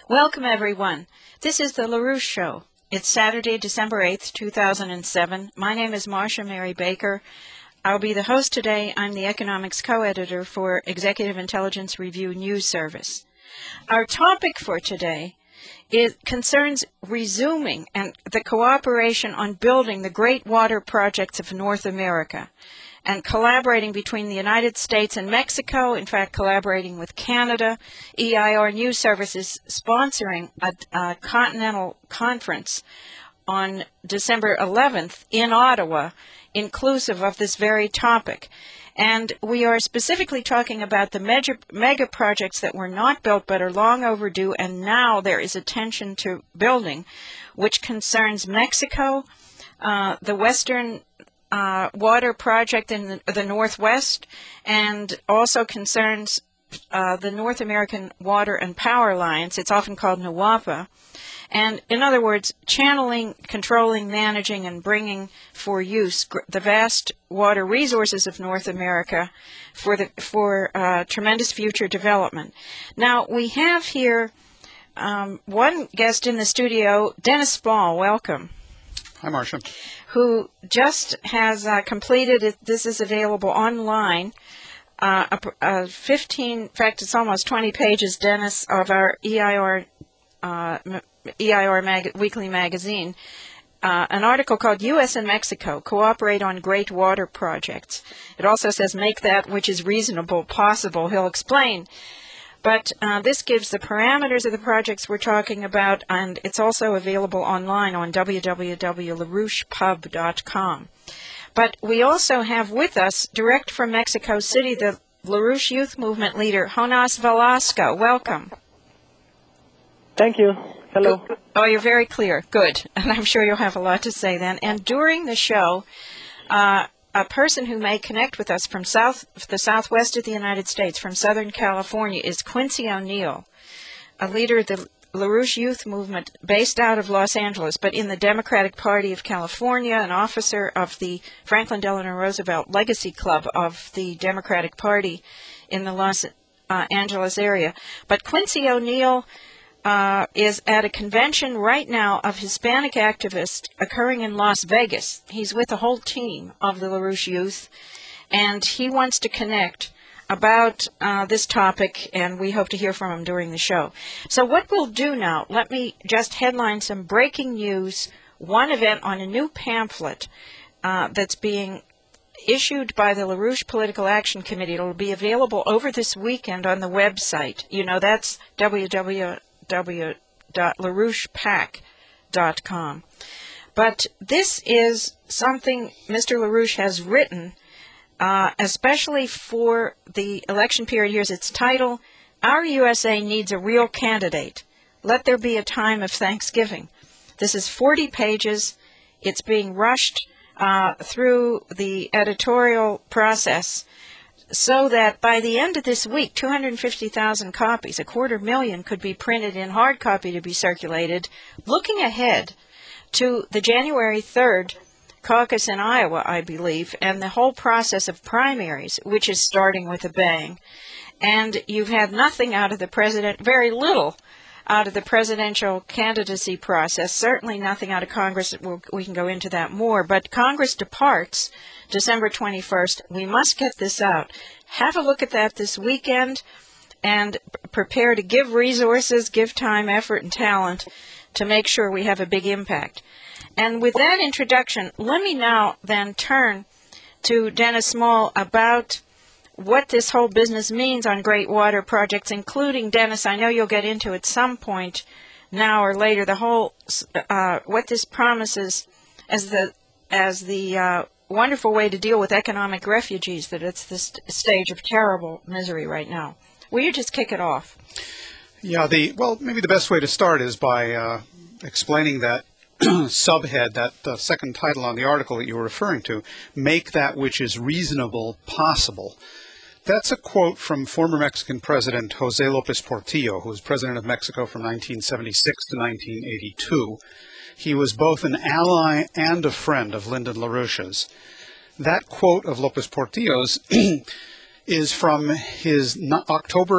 Welcome, everyone. This is the LaRouche Show. It's Saturday, December 8th, 2007. My name is Marcia Mary Baker. I'll be the host today. I'm the economics co-editor for Executive Intelligence Review News Service. Our topic for today concerns resuming and the cooperation on building the great water projects of North America and collaborating between the United States and Mexico, in fact, collaborating with Canada. EIR News Service is sponsoring a continental conference on December 11th in Ottawa, inclusive of this very topic. And we are specifically talking about the mega projects that were not built but are long overdue, and now there is attention to building, which concerns Mexico, the Western water project in the Northwest, and also concerns the North American Water and Power Alliance. It's often called NWAPA. And in other words, channeling, controlling, managing, and bringing for use the vast water resources of North America for tremendous future development. Now, we have here one guest in the studio, Dennis Spall. Welcome. Hi, Marcia. Who just has completed, this is available online, 15, in fact, it's almost 20 pages, Dennis, of our EIR Weekly Magazine, an article called U.S. and Mexico Cooperate on Great Water Projects. It also says, make that which is reasonable possible. He'll explain. But this gives the parameters of the projects we're talking about, and it's also available online on www.larouchepub.com. But we also have with us, direct from Mexico City, the LaRouche Youth Movement leader, Jonas Velasco. Welcome. Thank you. Hello. Oh, you're very clear. Good. And I'm sure you'll have a lot to say then. And during the show, a person who may connect with us from the southwest of the United States, from Southern California, is Quincy O'Neill, a leader of the LaRouche Youth Movement based out of Los Angeles, but in the Democratic Party of California, an officer of the Franklin Delano Roosevelt Legacy Club of the Democratic Party in the Los Angeles area. But Quincy O'Neill is at a convention right now of Hispanic activists occurring in Las Vegas. He's with a whole team of the LaRouche Youth, and he wants to connect about this topic, and we hope to hear from him during the show. So what we'll do now, let me just headline some breaking news, one event on a new pamphlet that's being issued by the LaRouche Political Action Committee. It'll be available over this weekend on the website. You know, that's www.larouchepac.com. But this is something Mr. LaRouche has written, especially for the election period. Here's its title: Our USA Needs a Real Candidate. Let There Be a Time of Thanksgiving. This is 40 pages. It's being rushed through the editorial process, so that by the end of this week, 250,000 copies, 250,000, could be printed in hard copy to be circulated, looking ahead to the January 3rd caucus in Iowa, I believe, and the whole process of primaries, which is starting with a bang. And you've had nothing out of the president, very little out of the presidential candidacy process, certainly nothing out of Congress. We can go into that more, but Congress departs December 21st. We must get this out. Have a look at that this weekend and prepare to give resources, give time, effort, and talent to make sure we have a big impact. And with that introduction, let me now then turn to Dennis Spall about what this whole business means on great water projects, including, Dennis, I know you'll get into at some point now or later, the whole what this promises as the wonderful way to deal with economic refugees, that it's this stage of terrible misery right now. Will you just kick it off? Yeah, maybe the best way to start is by explaining that subhead, that second title on the article that you were referring to, make that which is reasonable possible. That's a quote from former Mexican President Jose López Portillo, who was president of Mexico from 1976 to 1982. He was both an ally and a friend of Lyndon LaRouche's. That quote of López Portillo's is from his October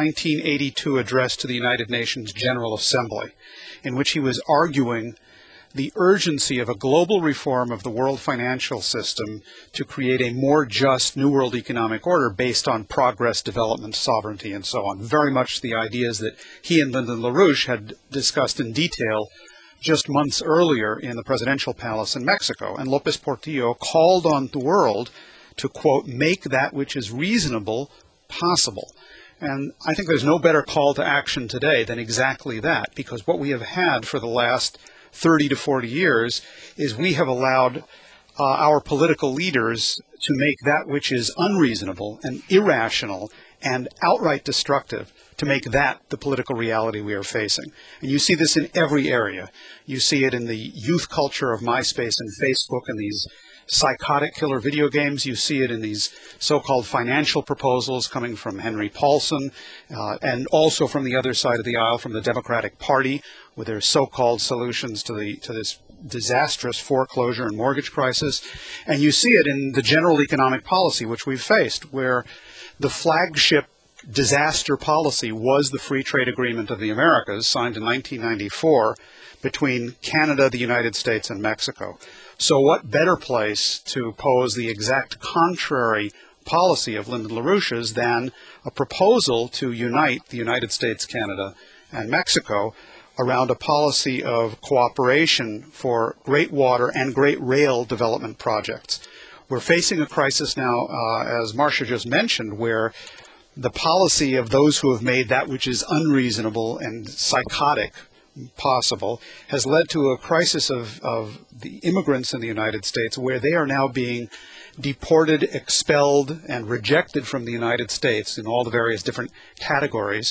1982 address to the United Nations General Assembly, in which he was arguing the urgency of a global reform of the world financial system to create a more just New World economic order based on progress, development, sovereignty, and so on. Very much the ideas that he and Lyndon LaRouche had discussed in detail just months earlier in the presidential palace in Mexico. And López Portillo called on the world to, quote, make that which is reasonable possible. And I think there's no better call to action today than exactly that, because what we have had for the last 30 to 40 years is we have allowed our political leaders to make that which is unreasonable and irrational and outright destructive, to make that the political reality we are facing. And you see this in every area. You see it in the youth culture of MySpace and Facebook and these psychotic killer video games. You see it in these so-called financial proposals coming from Henry Paulson and also from the other side of the aisle, from the Democratic Party, with their so-called solutions to this disastrous foreclosure and mortgage crisis. And you see it in the general economic policy which we've faced, where the flagship disaster policy was the Free Trade Agreement of the Americas, signed in 1994 between Canada, the United States, and Mexico. So what better place to pose the exact contrary policy of Lyndon LaRouche's than a proposal to unite the United States, Canada, and Mexico around a policy of cooperation for great water and great rail development projects. We're facing a crisis now, as Marcia just mentioned, where the policy of those who have made that which is unreasonable and psychotic possible has led to a crisis of the immigrants in the United States, where they are now being deported, expelled, and rejected from the United States in all the various different categories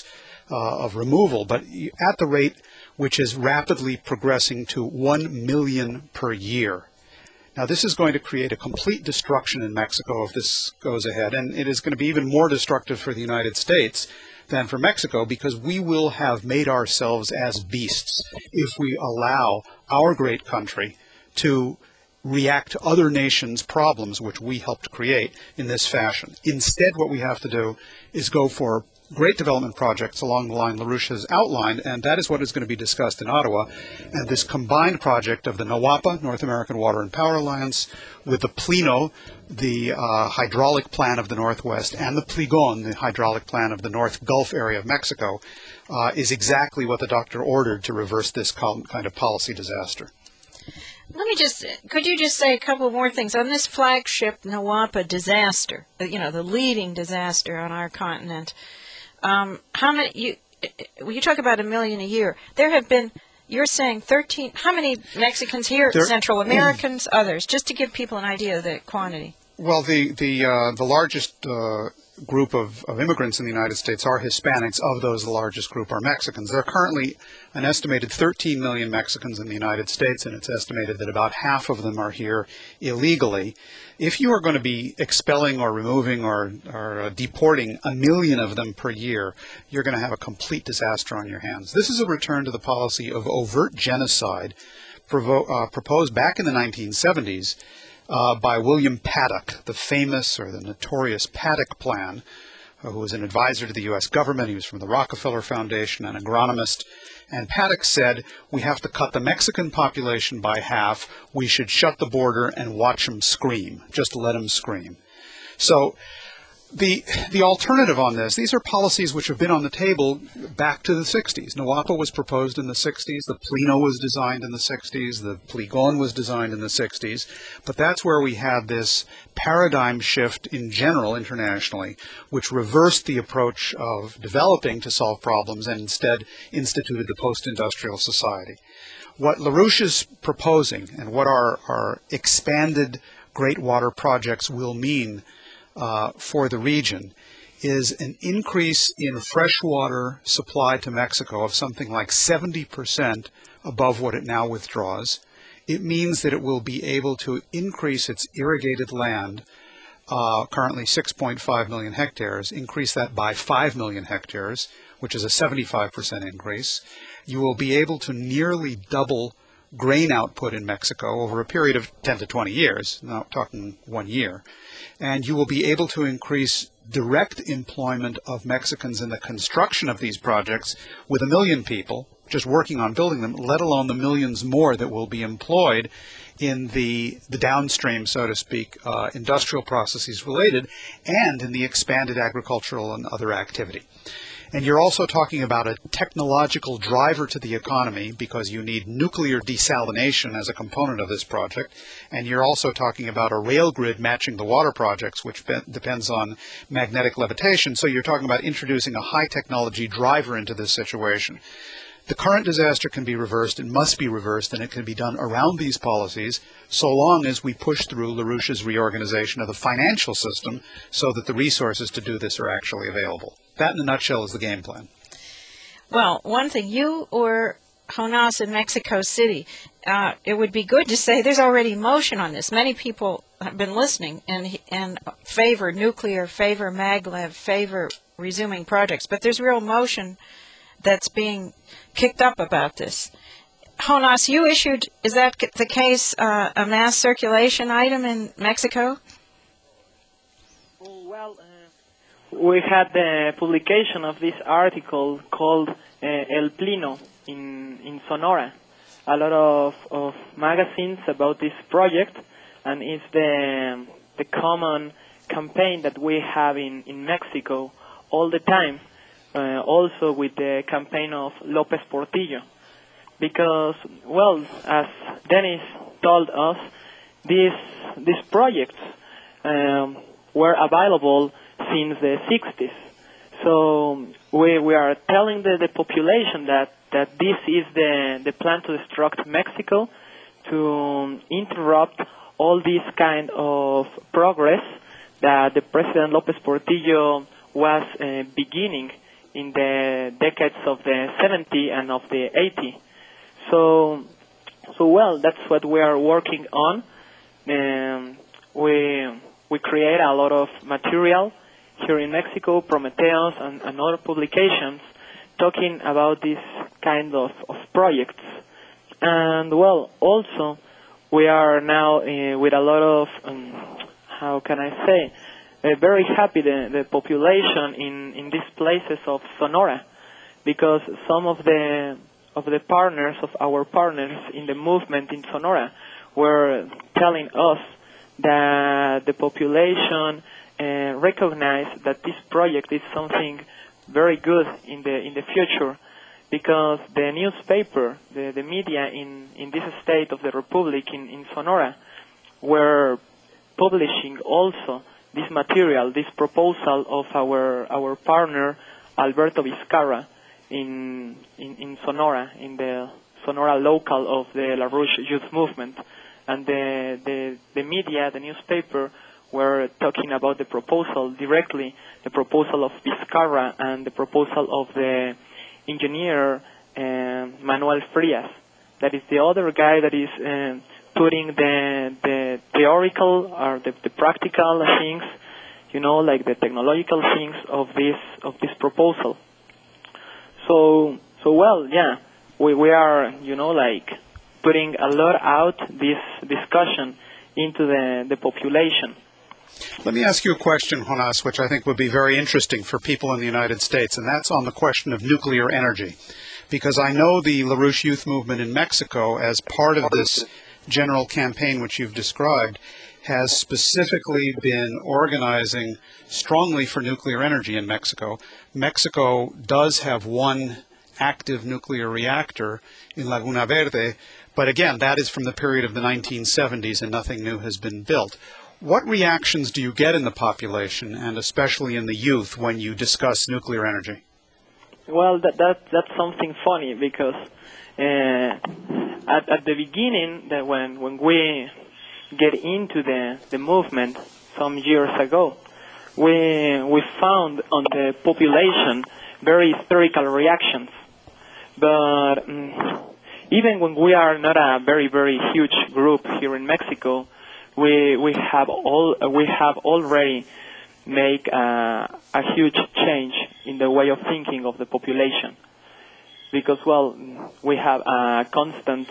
of removal, but at the rate which is rapidly progressing to 1 million per year. Now, this is going to create a complete destruction in Mexico if this goes ahead, and it is going to be even more destructive for the United States than for Mexico, because we will have made ourselves as beasts if we allow our great country to react to other nations' problems, which we helped create, in this fashion. Instead, what we have to do is go for great development projects along the line LaRouche has outlined, and that is what is going to be discussed in Ottawa. And this combined project of the NAWAPA, North American Water and Power Alliance, with the PLINO, the hydraulic plan of the Northwest, and the PLIGON, the hydraulic plan of the North Gulf area of Mexico, is exactly what the doctor ordered to reverse this kind of policy disaster. Could you just say a couple more things on this flagship NAWAPA disaster, the leading disaster on our continent? How many, you talk about 1 million a year. There have been, you're saying 13, how many Mexicans here, Central Americans, others, just to give people an idea of the quantity? Well, the largest group of immigrants in the United States are Hispanics. Of those, the largest group are Mexicans. There are currently an estimated 13 million Mexicans in the United States, and it's estimated that about half of them are here illegally. If you are going to be expelling or removing or deporting 1 million of them per year, you're going to have a complete disaster on your hands. This is a return to the policy of overt genocide proposed back in the 1970s by William Paddock, the famous or the notorious Paddock Plan, who was an advisor to the U.S. government. He was from the Rockefeller Foundation, an agronomist. And Paddock said, we have to cut the Mexican population by half. We should shut the border and watch them scream, just let them scream. So the alternative on this, these are policies which have been on the table back to the 60s. NAWAPA was proposed in the 60s. The PLINO was designed in the 60s. The PLIGON was designed in the 60s. But that's where we had this paradigm shift in general internationally, which reversed the approach of developing to solve problems and instead instituted the post-industrial society. What LaRouche is proposing and what our expanded great water projects will mean for the region is an increase in freshwater supply to Mexico of something like 70% above what it now withdraws. It means that it will be able to increase its irrigated land, currently 6.5 million hectares, increase that by 5 million hectares, which is a 75% increase. You will be able to nearly double grain output in Mexico over a period of 10 to 20 years, not talking 1 year. And you will be able to increase direct employment of Mexicans in the construction of these projects with 1 million people just working on building them, let alone the millions more that will be employed in the downstream, so to speak, industrial processes related, and in the expanded agricultural and other activity. And you're also talking about a technological driver to the economy because you need nuclear desalination as a component of this project. And you're also talking about a rail grid matching the water projects, which depends on magnetic levitation. So you're talking about introducing a high technology driver into this situation. The current disaster can be reversed, it must be reversed, and it can be done around these policies so long as we push through LaRouche's reorganization of the financial system so that the resources to do this are actually available. That, in a nutshell, is the game plan. Well, one thing, you or Jonas in Mexico City, it would be good to say there's already motion on this. Many people have been listening and favor nuclear, favor maglev, favor resuming projects, but there's real motion that's being kicked up about this. Jonas, you issued, is that the case, a mass circulation item in Mexico? Well, we had the publication of this article called El Plino in Sonora. A lot of magazines about this project, and it's the common campaign that we have in Mexico all the time. Also with the campaign of López Portillo, because, well, as Dennis told us, these projects were available since the 60s. So we are telling the population that this is the plan to destruct Mexico, to interrupt all this kind of progress that the President López Portillo was beginning in the decades of the 70s and of the 80s. So well, that's what we are working on. We create a lot of material here in Mexico, Prometheus and other publications, talking about this kind of projects. And well, also, we are now with a lot of, how can I say, very happy the population in these places of Sonora, because some of the partners of our partners in the movement in Sonora were telling us that the population recognize that this project is something very good in the future, because the newspaper, the media in this state of the Republic in Sonora were publishing also this material, this proposal of our partner Alberto Vizcarra in Sonora, in the Sonora local of the LaRouche Youth Movement, and the media, the newspaper, were talking about the proposal directly, the proposal of Vizcarra and the proposal of the engineer Manuel Frias. That is the other guy that is putting the theoretical or the practical things, like the technological things of this proposal. So well, yeah, we are, putting a lot out this discussion into the population. Let me ask you a question, Jonas, which I think would be very interesting for people in the United States, and that's on the question of nuclear energy. Because I know the LaRouche Youth Movement in Mexico, as part of this general campaign which you've described, has specifically been organizing strongly for nuclear energy in Mexico. Mexico does have one active nuclear reactor in Laguna Verde, but again, that is from the period of the 1970s and nothing new has been built. What reactions do you get in the population, and especially in the youth, when you discuss nuclear energy? Well, that's something funny, because at the beginning, that when we get into the movement some years ago, we found on the population very hysterical reactions. But even when we are not a very, very huge group here in Mexico, we have already make a huge change in the way of thinking of the population, because, well, we have a constant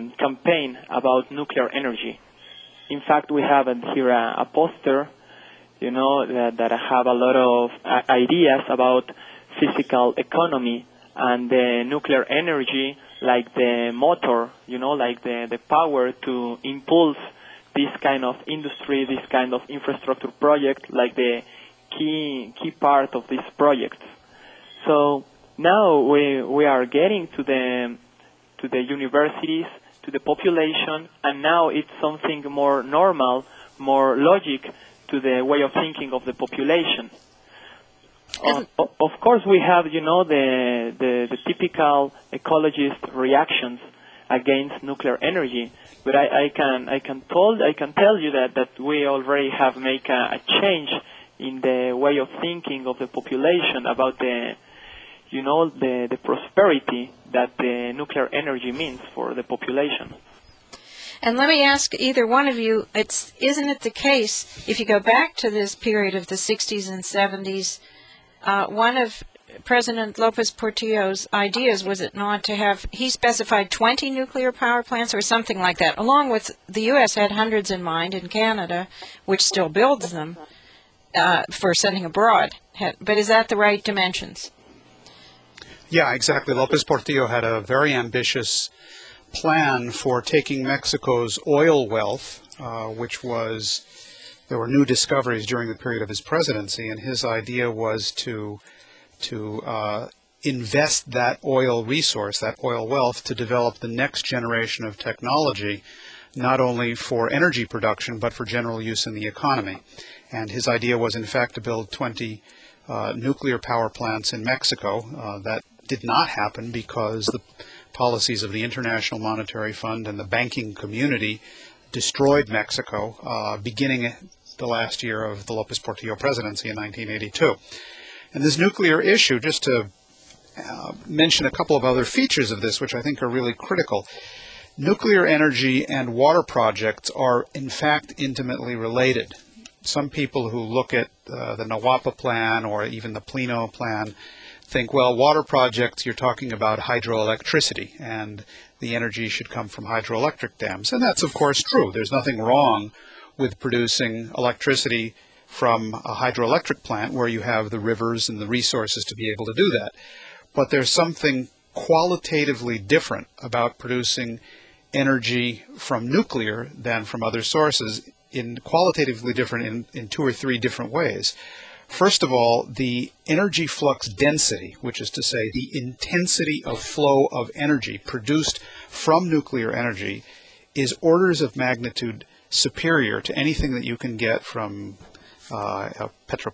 campaign about nuclear energy. In fact, we have here a poster that have a lot of ideas about physical economy and the nuclear energy, like the motor, like the power to impulse this kind of industry, this kind of infrastructure project, like the key part of this project. So now we are getting to the universities, to the population, and now it's something more normal, more logic to the way of thinking of the population. Of course, we have, the typical ecologist reactions against nuclear energy, but I can tell you that we already have made a change in the way of thinking of the population about the prosperity that the nuclear energy means for the population. And let me ask either one of you, isn't it the case, if you go back to this period of the 60s and 70s, one of President Lopez Portillo's ideas, was it not, to have, he specified 20 nuclear power plants or something like that, along with the U.S. had hundreds in mind, and Canada, which still builds them for sending abroad. But is that the right dimensions? Yeah, exactly. Lopez Portillo had a very ambitious plan for taking Mexico's oil wealth, which was, there were new discoveries during the period of his presidency, and his idea was to invest that oil resource, that oil wealth, to develop the next generation of technology, not only for energy production, but for general use in the economy. And his idea was, in fact, to build 20 nuclear power plants in Mexico. That did not happen because the policies of the International Monetary Fund and the banking community destroyed Mexico, beginning the last year of the Lopez Portillo presidency in 1982. And this nuclear issue, just to mention a couple of other features of this, which I think are really critical. Nuclear energy and water projects are, in fact, intimately related. Some people who look at the NAWAPA plan or even the Pleno plan think, well, water projects, you're talking about hydroelectricity, and the energy should come from hydroelectric dams. And that's, of course, true. There's nothing wrong with producing electricity from a hydroelectric plant where you have the rivers and the resources to be able to do that. But there's something qualitatively different about producing energy from nuclear than from other sources, qualitatively different in two or three different ways. First of all, the energy flux density, which is to say the intensity of flow of energy produced from nuclear energy, is orders of magnitude superior to anything that you can get from a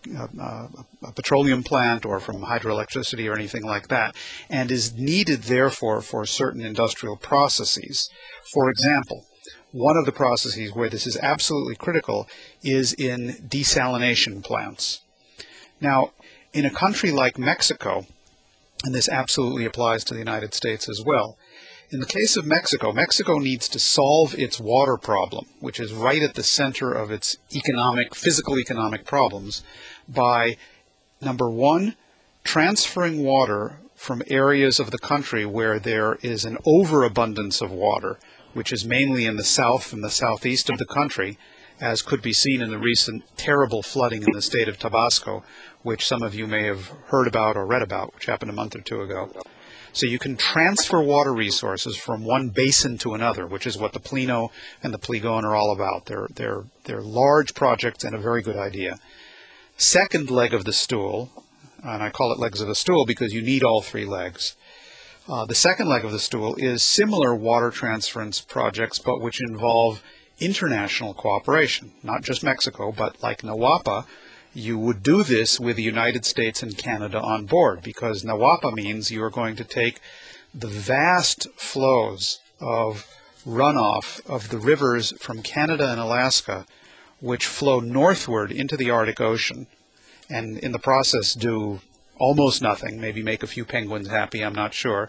petroleum plant or from hydroelectricity or anything like that, and is needed, therefore, for certain industrial processes. For example, one of the processes where this is absolutely critical is in desalination plants. Now, in a country like Mexico, and this absolutely applies to the United States as well, in the case of Mexico, Mexico needs to solve its water problem, which is right at the center of its physical economic problems, by, number one, transferring water from areas of the country where there is an overabundance of water, which is mainly in the south and the southeast of the country, as could be seen in the recent terrible flooding in the state of Tabasco, which some of you may have heard about or read about, which happened a month or two ago. So you can transfer water resources from one basin to another, which is what the Pleno and the Pligon are all about. They're large projects and a very good idea. Second leg of the stool, and I call it legs of the stool because you need all three legs. The second leg of the stool is similar water transference projects, but which involve international cooperation, not just Mexico, but like NAWAPA. You would do this with the United States and Canada on board, because NAWAPA means you are going to take the vast flows of runoff of the rivers from Canada and Alaska, which flow northward into the Arctic Ocean, and in the process do almost nothing, maybe make a few penguins happy, I'm not sure.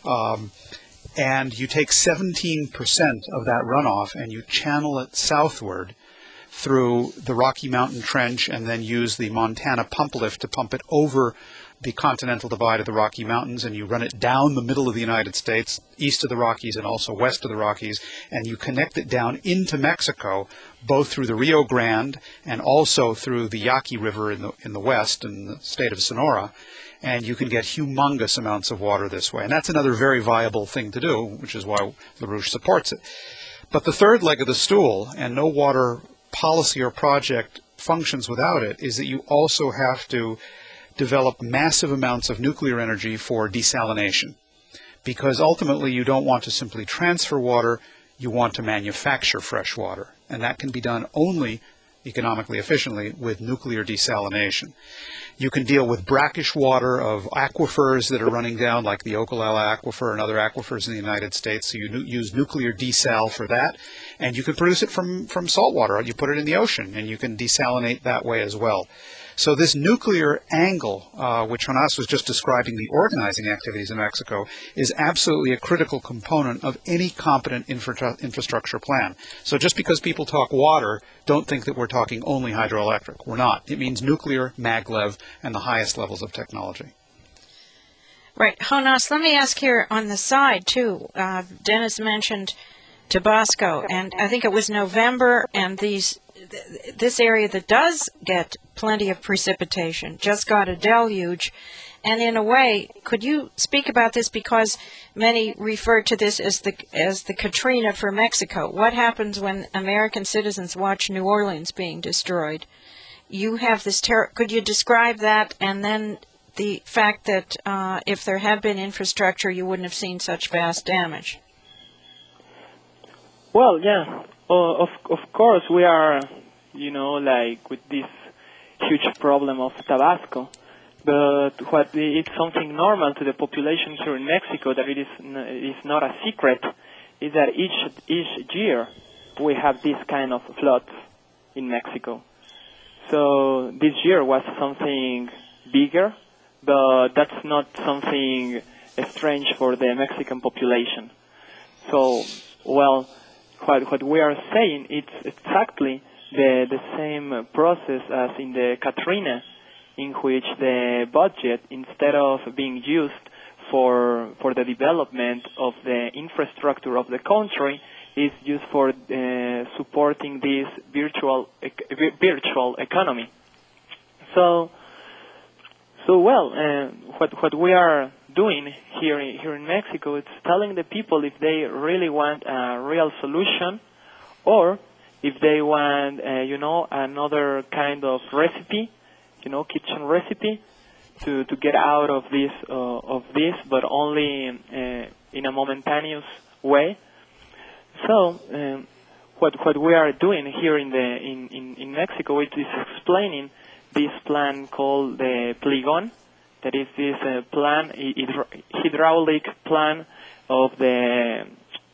And you take 17% of that runoff and you channel it southward through the Rocky Mountain Trench, and then use the Montana pump lift to pump it over the continental divide of the Rocky Mountains, and you run it down the middle of the United States, east of the Rockies and also west of the Rockies, and you connect it down into Mexico, both through the Rio Grande and also through the Yaqui River in the west, in the state of Sonora, and you can get humongous amounts of water this way. And that's another very viable thing to do, which is why LaRouche supports it. But the third leg of the stool, and no water policy or project functions without it, is that you also have to develop massive amounts of nuclear energy for desalination. Because ultimately you don't want to simply transfer water, you want to manufacture fresh water. And that can be done only economically efficiently with nuclear desalination. You can deal with brackish water of aquifers that are running down, like the Ocala Aquifer and other aquifers in the United States. So you use nuclear desal for that. And you can produce it from salt water. You put it in the ocean, and you can desalinate that way as well. So this nuclear angle, which Jonás was just describing the organizing activities in Mexico, is absolutely a critical component of any competent infrastructure plan. So just because people talk water, don't think that we're talking only hydroelectric. We're not. It means nuclear, maglev, and the highest levels of technology. Right. Jonás, let me ask here on the side, too. Dennis mentioned Tabasco, and I think it was November, and this area that does get plenty of precipitation just got a deluge. And in a way, could you speak about this, because many refer to this as the Katrina for Mexico? What happens when American citizens watch New Orleans being destroyed? You have this could you describe that, and then the fact that if there had been infrastructure, you wouldn't have seen such vast damage? Well, yeah, of course we are, like with this huge problem of Tabasco, but it's something normal to the population here in Mexico, that it is not a secret, is that each year we have this kind of floods in Mexico. So this year was something bigger, but that's not something strange for the Mexican population. So, well, what we are saying, it's exactly the same process as in the Katrina, in which the budget, instead of being used for the development of the infrastructure of the country, is used for supporting this virtual economy. So well, what we are doing here in Mexico, it's telling the people if they really want a real solution, or if they want, another kind of recipe, kitchen recipe to get out of this, but only in a momentaneous way. So what we are doing here in Mexico, it is explaining this plan called the Pligón, that is this hydraulic plan of the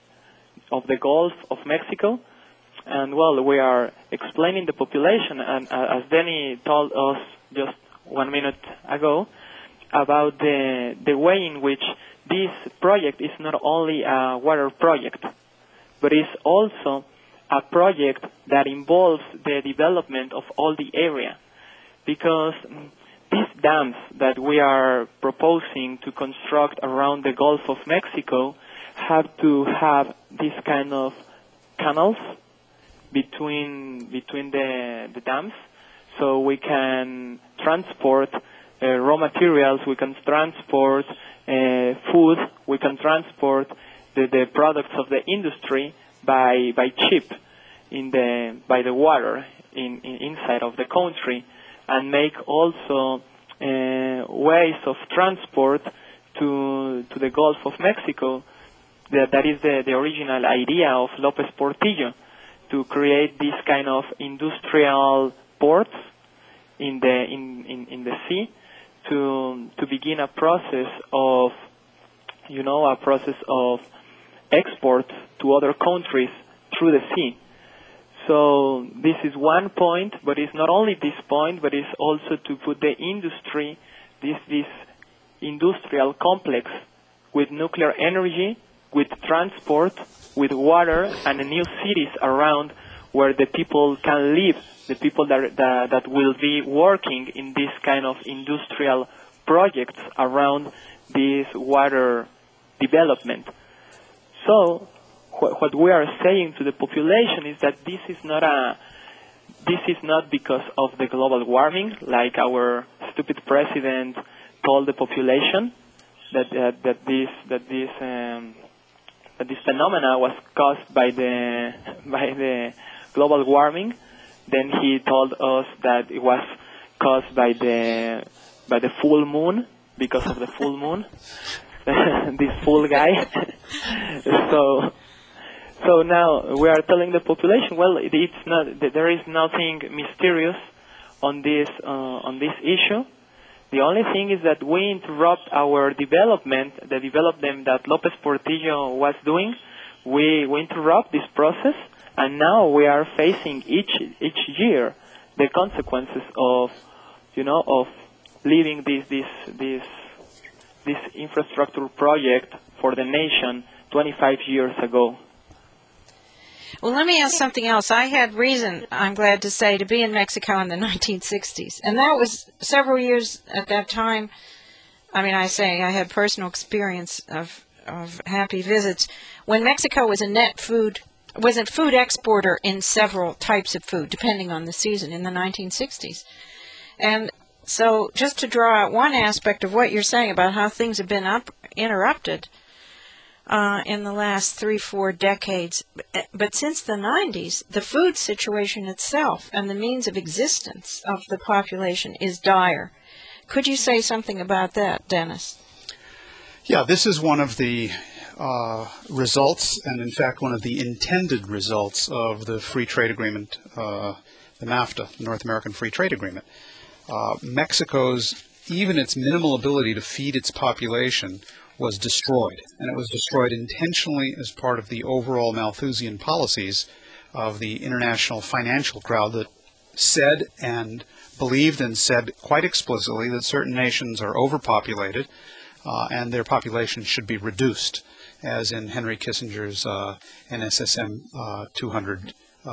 Gulf of Mexico. And well, we are explaining the population, and as Denny told us just 1 minute ago, about the way in which this project is not only a water project, but is also a project that involves the development of all the area. Because these dams that we are proposing to construct around the Gulf of Mexico have to have this kind of canals between the dams, so we can transport raw materials, we can transport food, we can transport the products of the industry by ship by the water inside of the country, and make also ways of transport to the Gulf of Mexico. That is the original idea of López Portillo, to create this kind of industrial ports in the sea, to begin a process of export to other countries through the sea. So this is one point, but it's not only this point, but it's also to put the industry, this industrial complex with nuclear energy, with transport, with water, and new cities around where the people can live, the people that will be working in this kind of industrial projects around this water development. So what we are saying to the population is that this is not because of the global warming, like our stupid president told the population that this phenomena was caused by the global warming. Then he told us that it was caused by the full moon, because of the full moon. This fool guy. So now we are telling the population, well, it's not. There is nothing mysterious on this issue. The only thing is that we interrupt our development, the development that López Portillo was doing. We interrupt this process, and now we are facing each year the consequences of leaving this infrastructure project for the nation 25 years ago. Well, let me ask something else. I had reason, I'm glad to say, to be in Mexico in the 1960s. And that was several years at that time. I mean, I had personal experience of happy visits. When Mexico was a food exporter in several types of food, depending on the season, in the 1960s. And so just to draw out one aspect of what you're saying about how things have been interrupted in the last 3-4 decades. But since the 90s, the food situation itself and the means of existence of the population is dire. Could you say something about that, Dennis? Yeah, this is one of the results, and in fact one of the intended results of the free trade agreement, the NAFTA, North American Free Trade Agreement. Mexico's, even its minimal ability to feed its population was destroyed, and it was destroyed intentionally as part of the overall Malthusian policies of the international financial crowd that said and believed and said quite explicitly that certain nations are overpopulated and their population should be reduced, as in Henry Kissinger's NSSM 200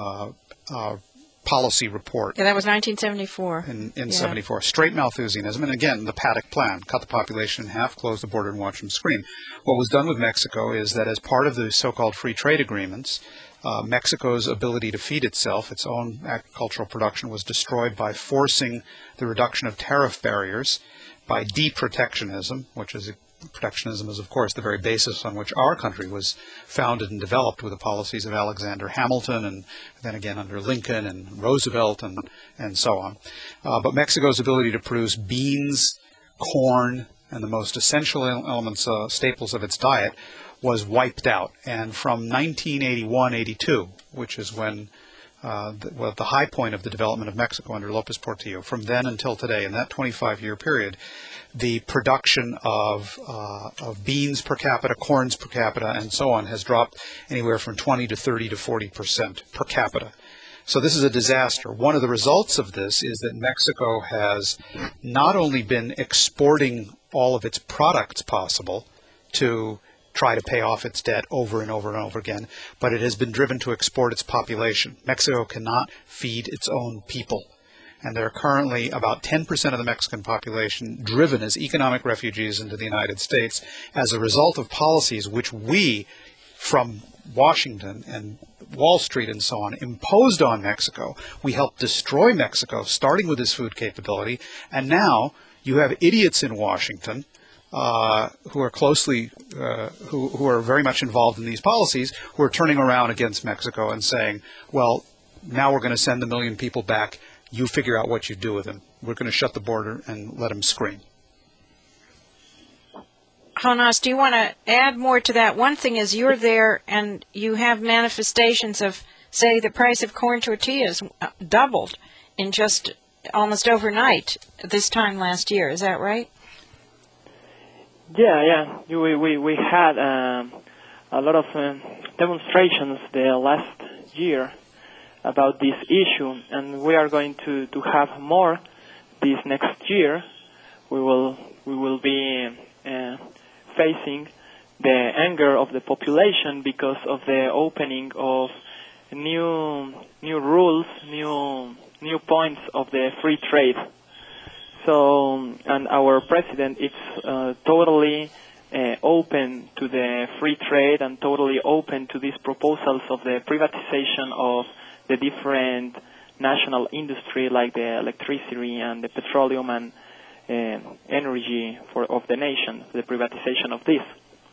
policy report. Yeah, that was 1974. In 74. Straight Malthusianism. And again, the Paddock Plan. Cut the population in half, close the border, and watch them scream. What was done with Mexico is that as part of the so-called free trade agreements, Mexico's ability to feed itself, its own agricultural production, was destroyed by forcing the reduction of tariff barriers, by deprotectionism, protectionism is, of course, the very basis on which our country was founded and developed with the policies of Alexander Hamilton and then again under Lincoln and Roosevelt and so on. But Mexico's ability to produce beans, corn, and the most essential elements, staples of its diet, was wiped out. And from 1981-82, which is when the high point of the development of Mexico under López Portillo, from then until today, in that 25-year period, the production of beans per capita, corns per capita, and so on has dropped anywhere from 20 to 30 to 40% per capita. So this is a disaster. One of the results of this is that Mexico has not only been exporting all of its products possible to try to pay off its debt over and over and over again, but it has been driven to export its population. Mexico cannot feed its own people. And there are currently about 10% of the Mexican population driven as economic refugees into the United States as a result of policies which we, from Washington and Wall Street and so on, imposed on Mexico. We helped destroy Mexico, starting with its food capability. And now you have idiots in Washington who are closely, who are very much involved in these policies, who are turning around against Mexico and saying, well, now we're going to send 1 million people back. You figure out what you do with them. We're going to shut the border and let them scream. Jonas, do you want to add more to that? One thing is you're there and you have manifestations of, say, the price of corn tortillas doubled in just almost overnight this time last year. Is that right? Yeah. We had a lot of demonstrations the last year about this issue, and we are going to have more this next year. We will be facing the anger of the population because of the opening of new rules, new points of the free trade. So, and our president is totally open to the free trade and totally open to these proposals of the privatization of the different national industry like the electricity and the petroleum and energy of the nation, the privatization of this.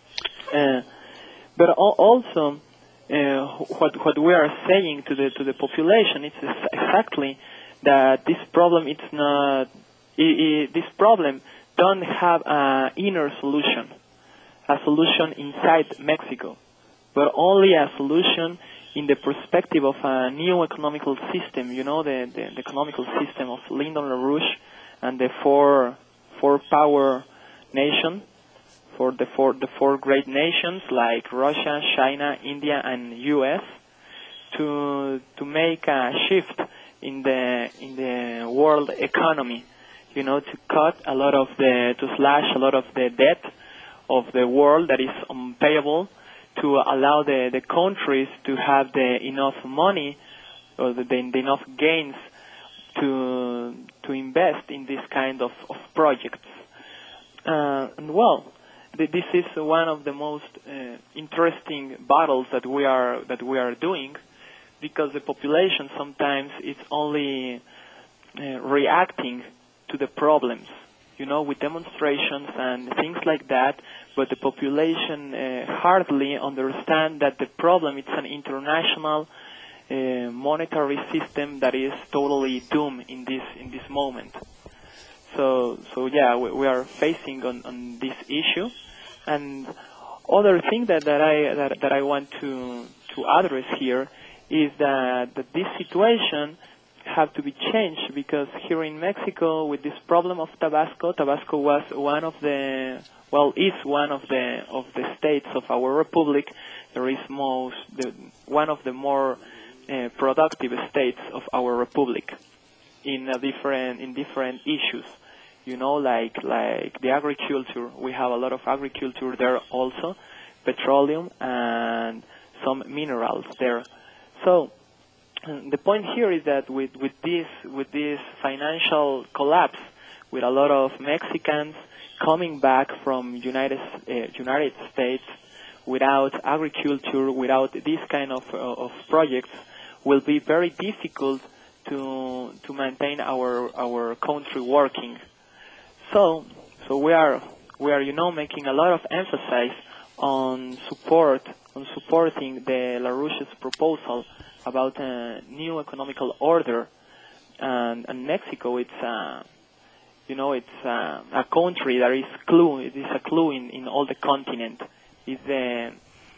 But also, what we are saying to the population is exactly that this problem it's not this problem don't have an inner solution, a solution inside Mexico, but only a solution in the perspective of a new economical system. You know, the economical system of Lyndon LaRouche and the four power nation, for the four great nations like Russia, China, India, and U.S. to make a shift in the world economy. You know, to slash a lot of the debt of the world that is unpayable, to allow the countries to have the enough money or the enough gains to invest in this kind of projects. And well, this is one of the most interesting battles that we are doing, because the population sometimes is only reacting to the problems, you know, with demonstrations and things like that, but the population hardly understand that the problem is an international monetary system that is totally doomed in this moment. So yeah, we are facing on this issue. And other thing that I want to address here is that this situation have to be changed, because here in Mexico, with this problem of Tabasco was one of the states of our republic. There is one of the more productive states of our republic in different issues. You know, like the agriculture. We have a lot of agriculture there also, petroleum and some minerals there. So the point here is that with this financial collapse, with a lot of Mexicans coming back from United States without agriculture, without this kind of projects, will be very difficult to maintain our country working. So we are making a lot of emphasis on supporting the LaRouche's proposal about a new economical order, and Mexico, it's a country that is a clue in all the continent. It's the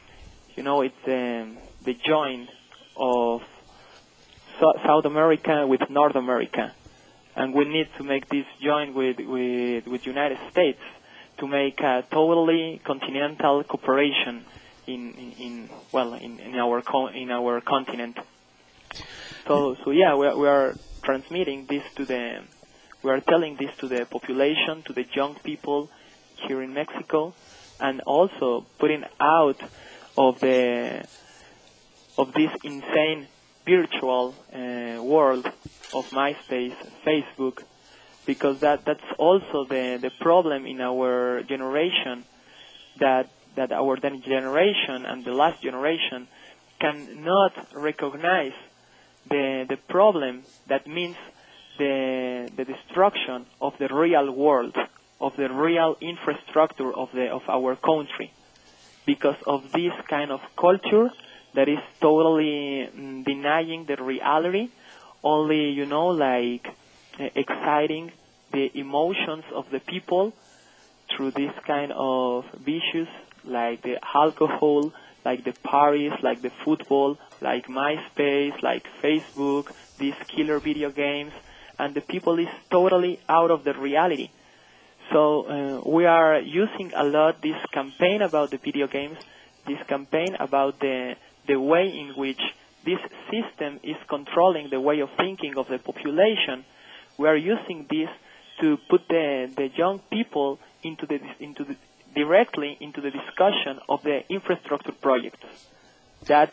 joint of South America with North America, and we need to make this joint with United States to make a totally continental cooperation in our continent. So yeah, we are transmitting this we are telling this to the population, to the young people here in Mexico, and also putting out of this insane virtual world of MySpace, Facebook, because that's also the problem in our generation, that our generation and the last generation cannot recognize the problem that means the destruction of the real world, of the real infrastructure of our country, because of this kind of culture that is totally denying the reality, only exciting the emotions of the people through this kind of vicious, like the alcohol, like the parties, like the football, like MySpace, like Facebook, these killer video games, and the people is totally out of the reality. So we are using a lot this campaign about the video games, this campaign about the way in which this system is controlling the way of thinking of the population. We are using this to put the young people directly into the discussion of the infrastructure projects that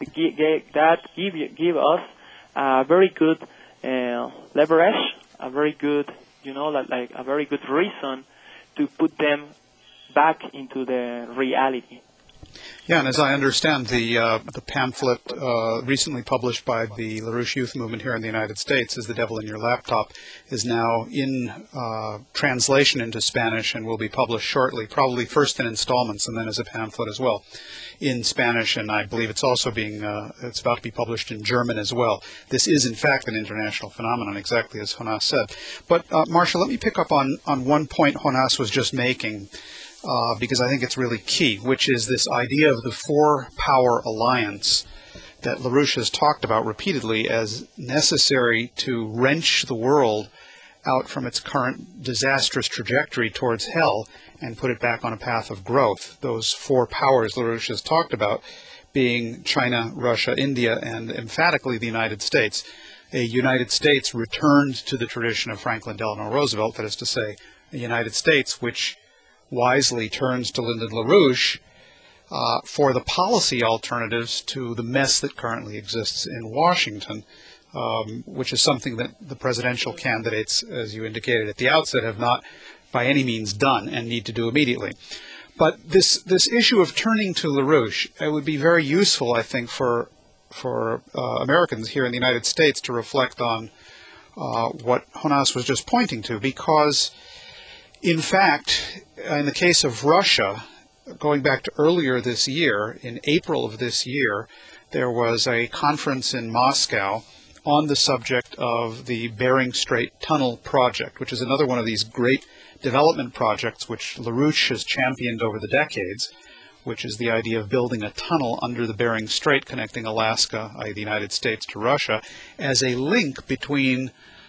give us a very good leverage, a very good like a very good reason to put them back into the reality. Yeah, and as I understand, the pamphlet recently published by the LaRouche Youth Movement here in the United States, Is the Devil in Your Laptop, is now in translation into Spanish and will be published shortly, probably first in installments and then as a pamphlet as well in Spanish, and I believe it's also it's about to be published in German as well. This is, in fact, an international phenomenon, exactly as Jonas said. But, Marcia, let me pick up on one point Jonas was just making, because I think it's really key, which is this idea of the four-power alliance that LaRouche has talked about repeatedly as necessary to wrench the world out from its current disastrous trajectory towards hell and put it back on a path of growth. Those four powers LaRouche has talked about being China, Russia, India, and emphatically the United States. A United States returned to the tradition of Franklin Delano Roosevelt, that is to say, a United States which wisely turns to Lyndon LaRouche for the policy alternatives to the mess that currently exists in Washington, which is something that the presidential candidates, as you indicated at the outset, have not by any means done and need to do immediately. But this issue of turning to LaRouche, it would be very useful, I think, for Americans here in the United States to reflect on what Jonas was just pointing to, because in fact, in the case of Russia, going back to earlier this year, in April of this year, there was a conference in Moscow on the subject of the Bering Strait Tunnel project, which is another one of these great development projects which LaRouche has championed over the decades, which is the idea of building a tunnel under the Bering Strait connecting Alaska, i.e. the United States, to Russia, as a link between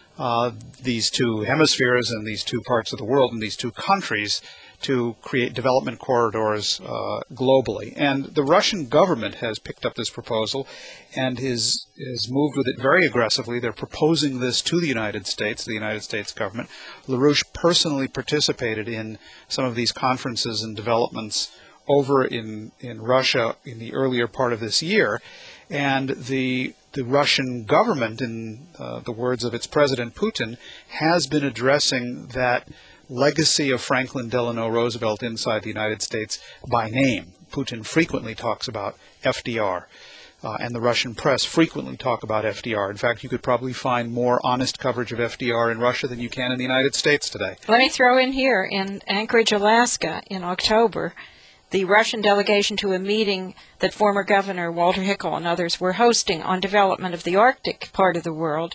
these two hemispheres and these two parts of the world and these two countries to create development corridors globally. And the Russian government has picked up this proposal and is moved with it very aggressively. They're proposing this to the United States government. LaRouche personally participated in some of these conferences and developments over in Russia in the earlier part of this year. And the Russian government, in the words of its president Putin, has been addressing that legacy of Franklin Delano Roosevelt inside the United States by name. Putin frequently talks about FDR, and the Russian press frequently talk about FDR. In fact, you could probably find more honest coverage of FDR in Russia than you can in the United States today. Let me throw in here, in Anchorage, Alaska, in October, the Russian delegation to a meeting that former Governor Walter Hickel and others were hosting on development of the Arctic part of the world,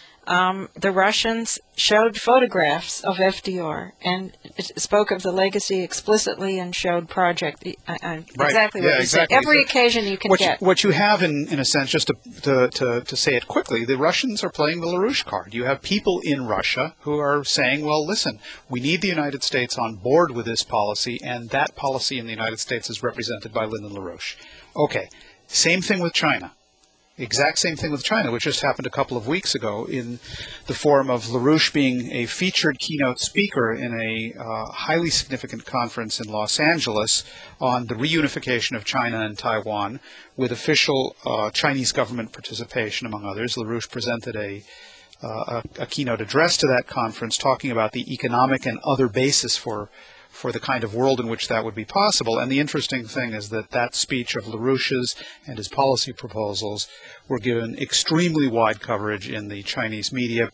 the Russians showed photographs of FDR and spoke of the legacy explicitly and showed project. Exactly what you said. Every occasion you can get. What you have, in a sense, just to say it quickly, the Russians are playing the LaRouche card. You have people in Russia who are saying, well, listen, we need the United States on board with this policy, and that policy in the United States is represented by Lyndon LaRouche. Okay, same thing with China. Exact same thing with China, which just happened a couple of weeks ago in the form of LaRouche being a featured keynote speaker in a highly significant conference in Los Angeles on the reunification of China and Taiwan with official Chinese government participation, among others. LaRouche presented a keynote address to that conference talking about the economic and other basis for the kind of world in which that would be possible. And the interesting thing is that speech of LaRouche's and his policy proposals were given extremely wide coverage in the Chinese media,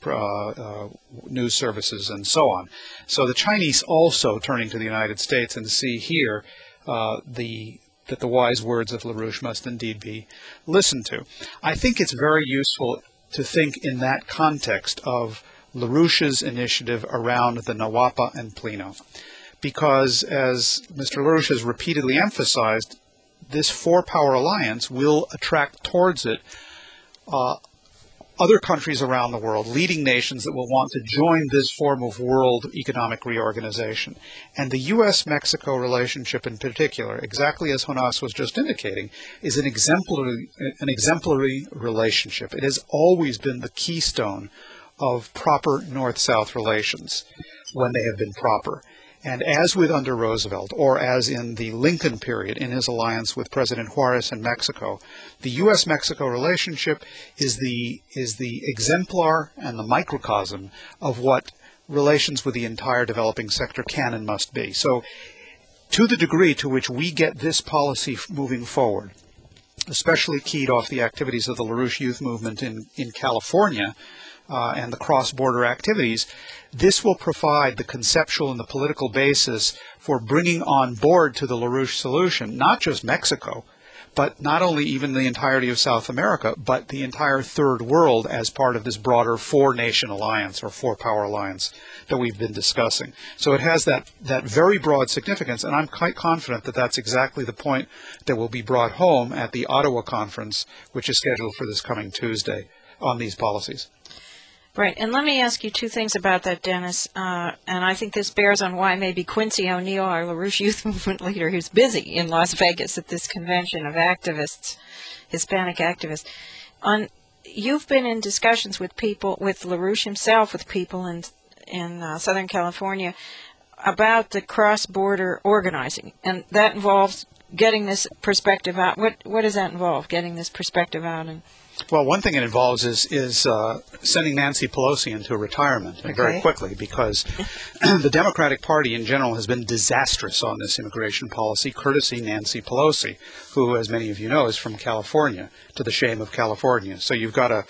news services, and so on. So the Chinese also turning to the United States and see here that the wise words of LaRouche must indeed be listened to. I think it's very useful to think in that context of LaRouche's initiative around the Nawapa and Plano. Because, as Mr. LaRouche has repeatedly emphasized, this four-power alliance will attract towards it other countries around the world, leading nations that will want to join this form of world economic reorganization. And the U.S.-Mexico relationship in particular, exactly as Jonas was just indicating, is an exemplary relationship. It has always been the keystone of proper North-South relations when they have been proper. And as with under Roosevelt, or as in the Lincoln period in his alliance with President Juarez in Mexico, the U.S.-Mexico relationship is the exemplar and the microcosm of what relations with the entire developing sector can and must be. So to the degree to which we get this policy moving forward, especially keyed off the activities of the LaRouche Youth Movement in California and the cross-border activities, this will provide the conceptual and the political basis for bringing on board to the LaRouche solution not just Mexico, but not only even the entirety of South America, but the entire third world as part of this broader four-nation alliance or four-power alliance that we've been discussing. So it has that very broad significance, and I'm quite confident that that's exactly the point that will be brought home at the Ottawa conference, which is scheduled for this coming Tuesday on these policies. Right, and let me ask you two things about that, Dennis, and I think this bears on why maybe Quincy O'Neill, our LaRouche Youth Movement leader, who's busy in Las Vegas at this convention of activists, Hispanic activists. You've been in discussions with people, with LaRouche himself, with people in Southern California about the cross-border organizing, and that involves getting this perspective out. What does that involve, getting this perspective out? Well, one thing it involves is sending Nancy Pelosi into retirement very quickly, because the Democratic Party in general has been disastrous on this immigration policy, courtesy Nancy Pelosi, who, as many of you know, is from California, to the shame of California. So you've got a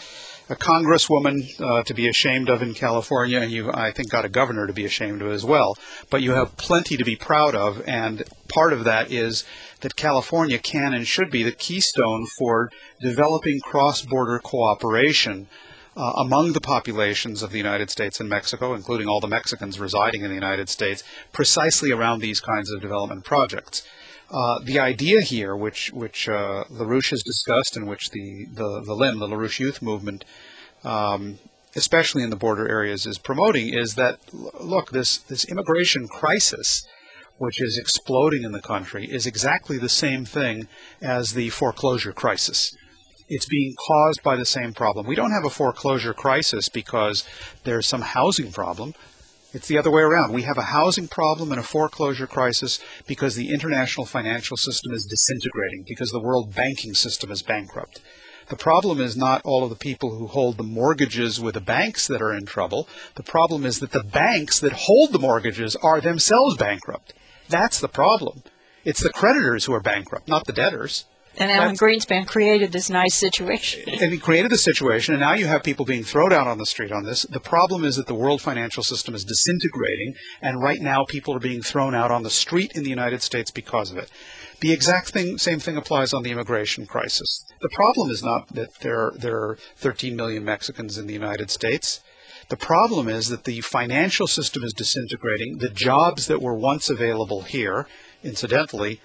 congresswoman to be ashamed of in California, and you've, I think, got a governor to be ashamed of as well. But you have plenty to be proud of, and part of that is that California can and should be the keystone for developing cross-border cooperation among the populations of the United States and Mexico, including all the Mexicans residing in the United States, precisely around these kinds of development projects. The idea here, which LaRouche has discussed, and which the LYM, the LaRouche Youth Movement, especially in the border areas, is promoting, is that, look, this immigration crisis, which is exploding in the country, is exactly the same thing as the foreclosure crisis. It's being caused by the same problem. We don't have a foreclosure crisis because there's some housing problem. It's the other way around. We have a housing problem and a foreclosure crisis because the international financial system is disintegrating, because the world banking system is bankrupt. The problem is not all of the people who hold the mortgages with the banks that are in trouble. The problem is that the banks that hold the mortgages are themselves bankrupt. That's the problem. It's the creditors who are bankrupt, not the debtors. And Alan Greenspan created this nice situation. And he created the situation, and now you have people being thrown out on the street on this. The problem is that the world financial system is disintegrating, and right now people are being thrown out on the street in the United States because of it. The exact same thing applies on the immigration crisis. The problem is not that there are 13 million Mexicans in the United States. The problem is that the financial system is disintegrating. The jobs that were once available here, incidentally,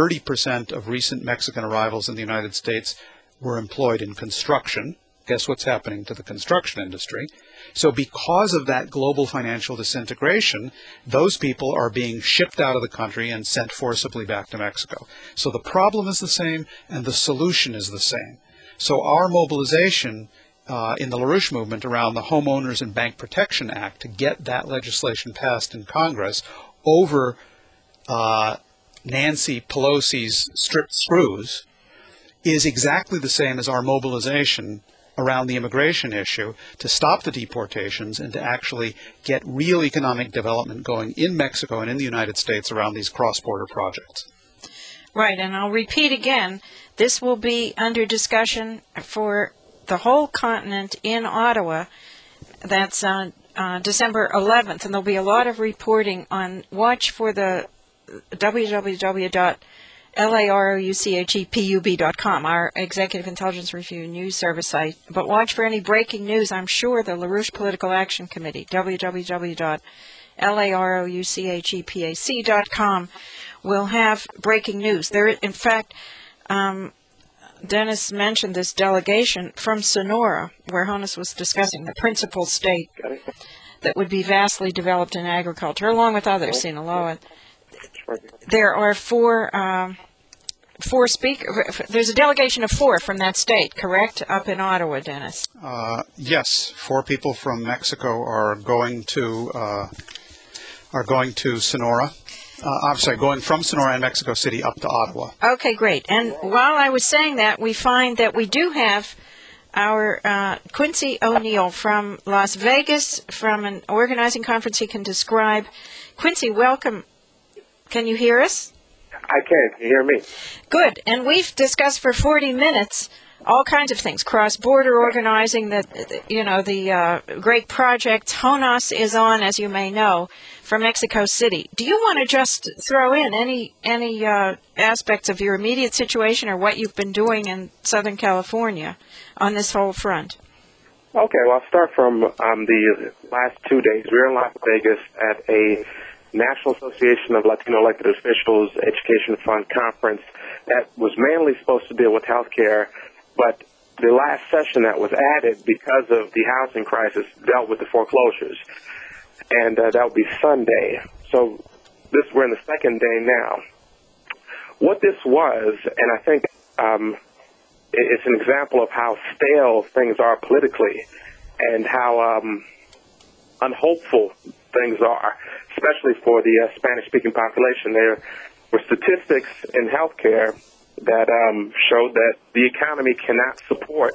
30% of recent Mexican arrivals in the United States were employed in construction. Guess what's happening to the construction industry? So because of that global financial disintegration, those people are being shipped out of the country and sent forcibly back to Mexico. So the problem is the same, and the solution is the same. So our mobilization in the LaRouche movement around the Homeowners and Bank Protection Act to get that legislation passed in Congress over Nancy Pelosi's stripped screws is exactly the same as our mobilization around the immigration issue to stop the deportations and to actually get real economic development going in Mexico and in the United States around these cross-border projects. Right, and I'll repeat again, this will be under discussion for the whole continent in Ottawa. That's on December 11th, and there'll be a lot of reporting on. Watch for the www.larouchepub.com, our Executive Intelligence Review news service site. But watch for any breaking news. I'm sure the LaRouche Political Action Committee, www.larouchepac.com, will have breaking news. There, in fact, Dennis mentioned this delegation from Sonora, where Jonas was discussing the principal state that would be vastly developed in agriculture, along with others, Sinaloa. There are four speakers. There's a delegation of 4 from that state, correct, up in Ottawa, Dennis? Yes, 4 people from Mexico are going to Sonora. I'm sorry, going from Sonora and Mexico City up to Ottawa. Okay, great. And while I was saying that, we find that we do have our Quincy O'Neill from Las Vegas, from an organizing conference he can describe. Quincy, welcome. Can you hear us? I can. Can you hear me? Good. And we've discussed for 40 minutes all kinds of things, cross-border organizing, the great projects. HONAS is on, as you may know, from Mexico City. Do you want to just throw in any aspects of your immediate situation or what you've been doing in Southern California on this whole front? Okay, well, I'll start from the last 2 days. We were in Las Vegas at a National Association of Latino Elected Officials Education Fund conference that was mainly supposed to deal with healthcare, but the last session that was added because of the housing crisis dealt with the foreclosures, and that would be Sunday. So we're in the second day now. What this was, and I think it's an example of how stale things are politically and how unhopeful things are, especially for the Spanish-speaking population. There were statistics in healthcare that showed that the economy cannot support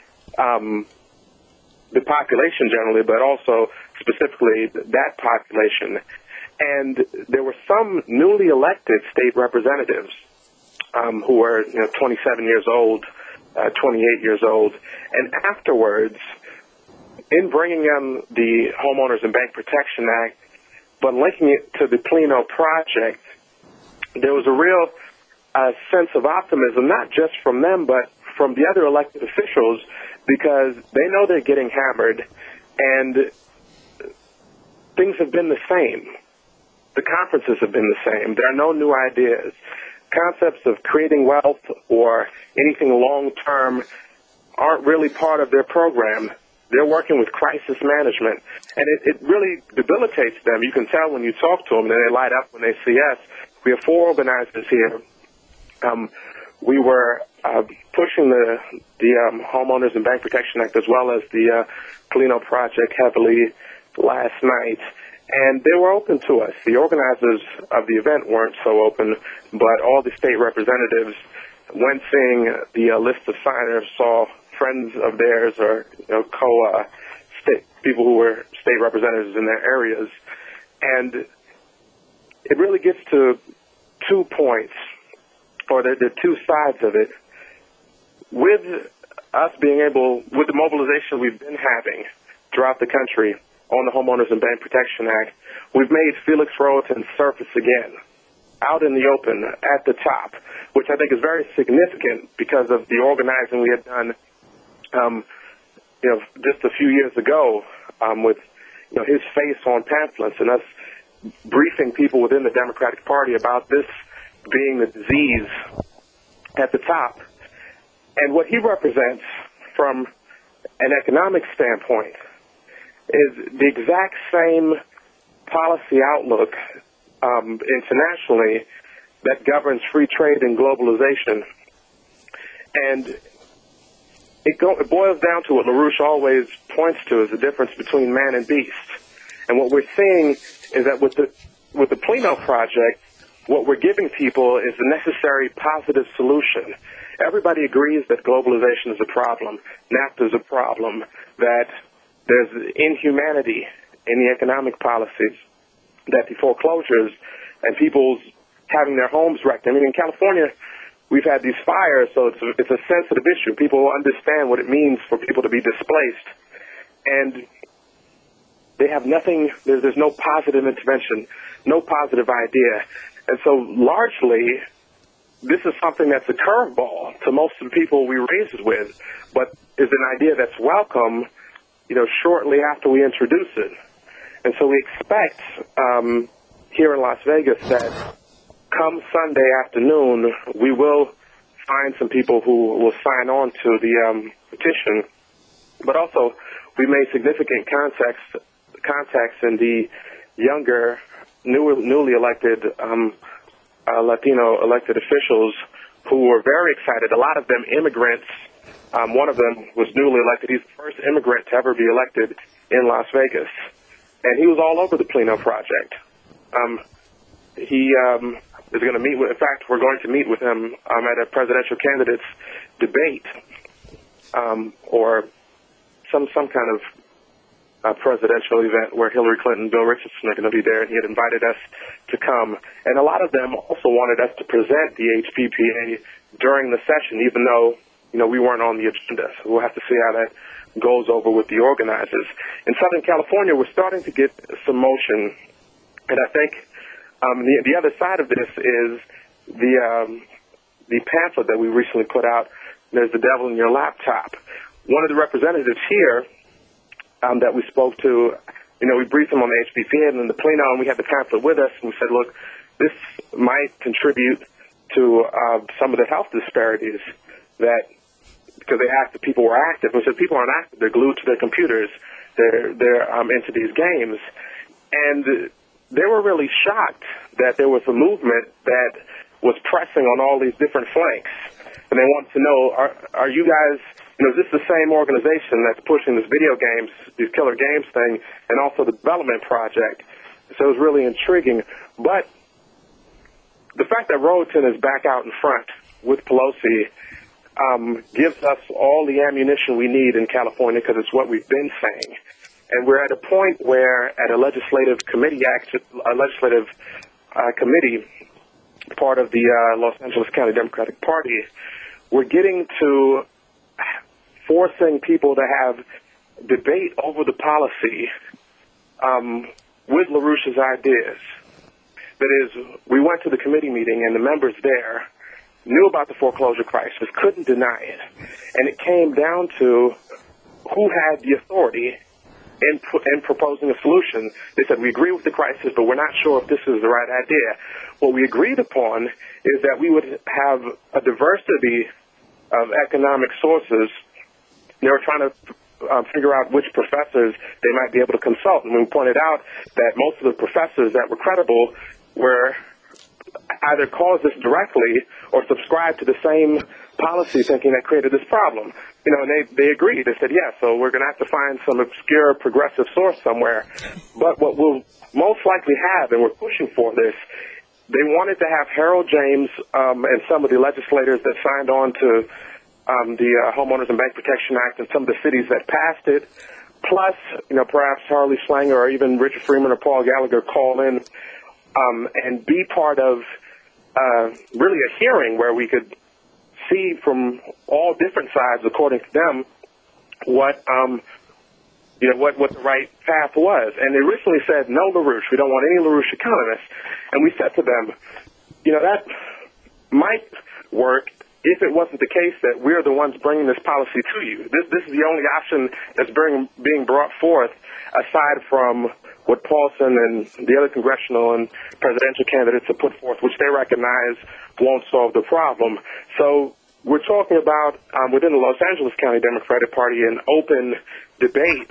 the population generally, but also specifically that population. And there were some newly elected state representatives who were 27 years old, 28 years old, and afterwards, in bringing in the Homeowners and Bank Protection Act, but linking it to the Plano Project, there was a real sense of optimism, not just from them, but from the other elected officials, because they know they're getting hammered, and things have been the same. The conferences have been the same. There are no new ideas. Concepts of creating wealth or anything long-term aren't really part of their program. They're working with crisis management, and it really debilitates them. You can tell when you talk to them, and they light up when they see us. We have 4 organizers here. We were pushing the Homeowners and Bank Protection Act as well as the Plano Project heavily last night, and they were open to us. The organizers of the event weren't so open, but all the state representatives, when seeing the list of signers, saw friends of theirs or people who were state representatives in their areas, and it really gets to 2 points. Or there are 2 sides of it. With us being able, with the mobilization we've been having throughout the country on the Homeowners and Bank Protection Act, we've made Felix Rohatyn surface again, out in the open, at the top, which I think is very significant because of the organizing we had done, just a few years ago, with his face on pamphlets and us briefing people within the Democratic Party about this being the disease at the top. And what he represents from an economic standpoint is the exact same policy outlook internationally that governs free trade and globalization. And it boils down to what LaRouche always points to as the difference between man and beast. And what we're seeing is that with the Plano Project, what we're giving people is the necessary positive solution. Everybody agrees that globalization is a problem, NAFTA is a problem, that there's inhumanity in the economic policies, that the foreclosures and people's having their homes wrecked. I mean, in California, we've had these fires, so it's a sensitive issue. People understand what it means for people to be displaced. And they have nothing, there's no positive intervention, no positive idea. And so largely, this is something that's a curveball to most of the people we raise it with, but is an idea that's welcome, shortly after we introduce it. And so we expect here in Las Vegas that come Sunday afternoon, we will find some people who will sign on to the petition. But also, we made significant contacts in the younger, newly elected Latino elected officials who were very excited. A lot of them immigrants. One of them was newly elected. He's the first immigrant to ever be elected in Las Vegas. And he was all over the Plano Project. He is going to meet with, in fact, we're going to meet with him at a presidential candidate's debate. or some kind of presidential event where Hillary Clinton and Bill Richardson are going to be there, and he had invited us to come. And a lot of them also wanted us to present the HPPA during the session, even though, we weren't on the agenda. So we'll have to see how that goes over with the organizers. In Southern California, we're starting to get some motion, and I think the other side of this is the pamphlet that we recently put out, There's the Devil in Your Laptop. One of the representatives here that we spoke to, we briefed them on the HPPA and then the Plano, and we had the pamphlet with us, and we said, look, this might contribute to some of the health disparities because they asked if people were active. We said people aren't active. They're glued to their computers. They're into these games. And they were really shocked that there was a movement that was pressing on all these different flanks. And they wanted to know, are you guys, is this the same organization that's pushing this video games, these killer games thing, and also the development project? So it was really intriguing. But the fact that Rowington is back out in front with Pelosi gives us all the ammunition we need in California, because it's what we've been saying. And we're at a point where, at a legislative committee, part of the Los Angeles County Democratic Party, we're getting to forcing people to have debate over the policy with LaRouche's ideas. That is, we went to the committee meeting, and the members there knew about the foreclosure crisis, couldn't deny it, and it came down to who had the authority in proposing a solution. They said, we agree with the crisis, but we're not sure if this is the right idea. What we agreed upon is that we would have a diversity of economic sources. They were trying to figure out which professors they might be able to consult, and we pointed out that most of the professors that were credible were either caused this directly or subscribed to the same policy thinking that created this problem. And they agreed. They said, yeah, so we're going to have to find some obscure progressive source somewhere. But what we'll most likely have, and we're pushing for this, they wanted to have Harold James and some of the legislators that signed on to the Homeowners and Bank Protection Act in some of the cities that passed it, plus, perhaps Harley Schlanger or even Richard Freeman or Paul Gallagher call in and be part of really a hearing where we could see from all different sides, according to them, what the right path was. And they originally said, no LaRouche, we don't want any LaRouche economists. And we said to them, that might work if it wasn't the case that we're the ones bringing this policy to you. This is the only option that's being brought forth, aside from what Paulson and the other congressional and presidential candidates have put forth, which they recognize won't solve the problem. So we're talking about, within the Los Angeles County Democratic Party, an open debate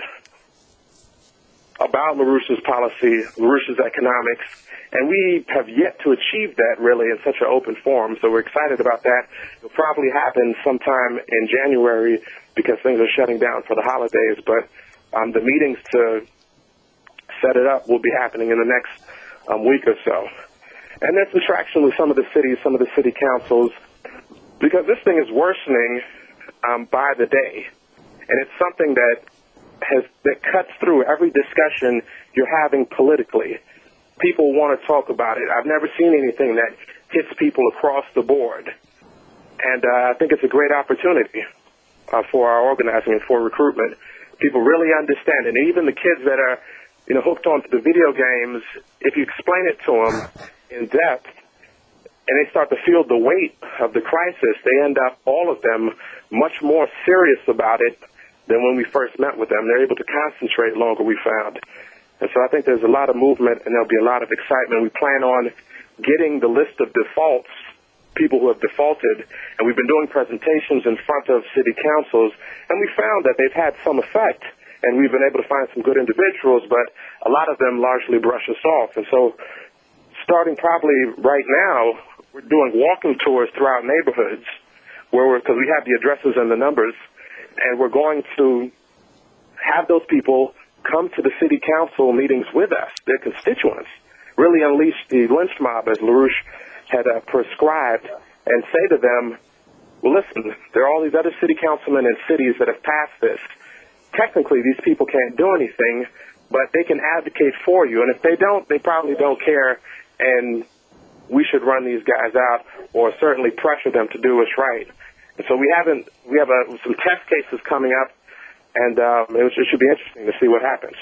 about LaRouche's policy, LaRouche's economics, and we have yet to achieve that really in such an open forum. So we're excited about that. It'll probably happen sometime in January because things are shutting down for the holidays, but the meetings to set it up will be happening in the next week or so. And there's some traction with some of the cities, some of the city councils, because this thing is worsening by the day. And it's something that cuts through every discussion you're having politically. People want to talk about it. I've never seen anything that hits people across the board. And I think it's a great opportunity for our organizing and for recruitment. People really understand it. And even the kids that are hooked onto the video games, if you explain it to them in depth and they start to feel the weight of the crisis, they end up, all of them, much more serious about it than when we first met with them. They're able to concentrate longer, we found. And so I think there's a lot of movement and there'll be a lot of excitement. We plan on getting the list of defaults, people who have defaulted, and we've been doing presentations in front of city councils, and we found that they've had some effect. And we've been able to find some good individuals, but a lot of them largely brush us off. And so starting probably right now, we're doing walking tours throughout neighborhoods because we have the addresses and the numbers, and we're going to have those people come to the city council meetings with us, their constituents, really unleash the lynch mob, as LaRouche had prescribed, and say to them, well, listen, there are all these other city councilmen in cities that have passed this. Technically, these people can't do anything, but they can advocate for you. And if they don't, they probably don't care, and we should run these guys out or certainly pressure them to do what's right. And so we have some test cases coming up, and it should be interesting to see what happens.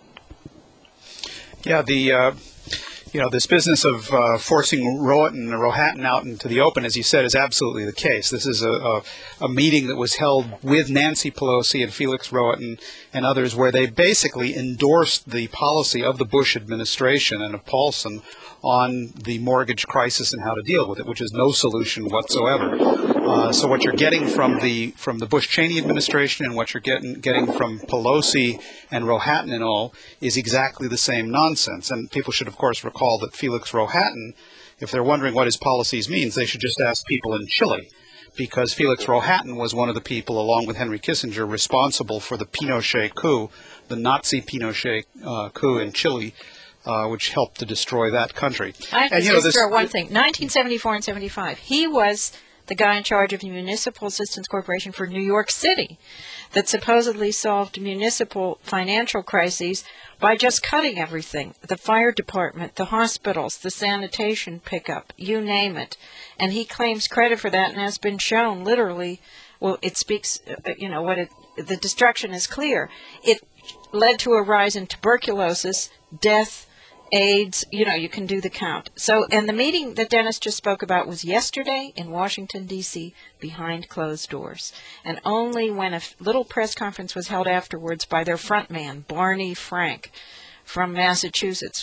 Yeah, this business of forcing Rohatyn out into the open, as you said, is absolutely the case. This is a meeting that was held with Nancy Pelosi and Felix Rohatyn and others, where they basically endorsed the policy of the Bush administration and of Paulson on the mortgage crisis and how to deal with it, which is no solution whatsoever. So what you're getting from the Bush-Cheney administration and what you're getting from Pelosi and Rohatyn and all is exactly the same nonsense. And people should, of course, recall that Felix Rohatyn, if they're wondering what his policies means, they should just ask people in Chile, because Felix Rohatyn was one of the people, along with Henry Kissinger, responsible for the Pinochet coup, the Nazi Pinochet coup in Chile, which helped to destroy that country. I have to just throw one thing. 1974 and 75, he was the guy in charge of the Municipal Assistance Corporation for New York City that supposedly solved municipal financial crises by just cutting everything, the fire department, the hospitals, the sanitation pickup, you name it. And he claims credit for that and has been shown literally, well, it speaks, the destruction is clear. It led to a rise in tuberculosis, death, AIDS, you can do the count. So, and the meeting that Dennis just spoke about was yesterday in Washington, D.C., behind closed doors. And only when a little press conference was held afterwards by their front man, Barney Frank, from Massachusetts,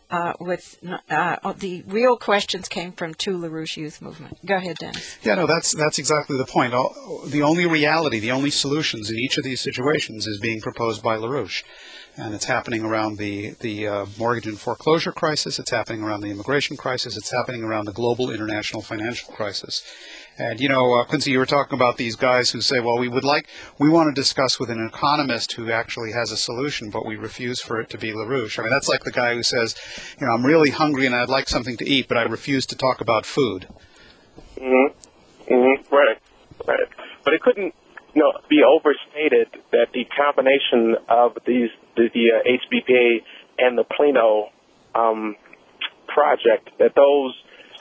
the real questions came from two LaRouche Youth Movement. Go ahead, Dennis. Yeah, no, that's exactly the point. The only reality, the only solutions in each of these situations is being proposed by LaRouche. And it's happening around the mortgage and foreclosure crisis. It's happening around the immigration crisis. It's happening around the global international financial crisis. And, Quincy, you were talking about these guys who say, well, we want to discuss with an economist who actually has a solution, but we refuse for it to be LaRouche. I mean, that's like the guy who says, I'm really hungry and I'd like something to eat, but I refuse to talk about food. Right. But it couldn't, be overstated that the combination of the HBPA and the Plano project, that those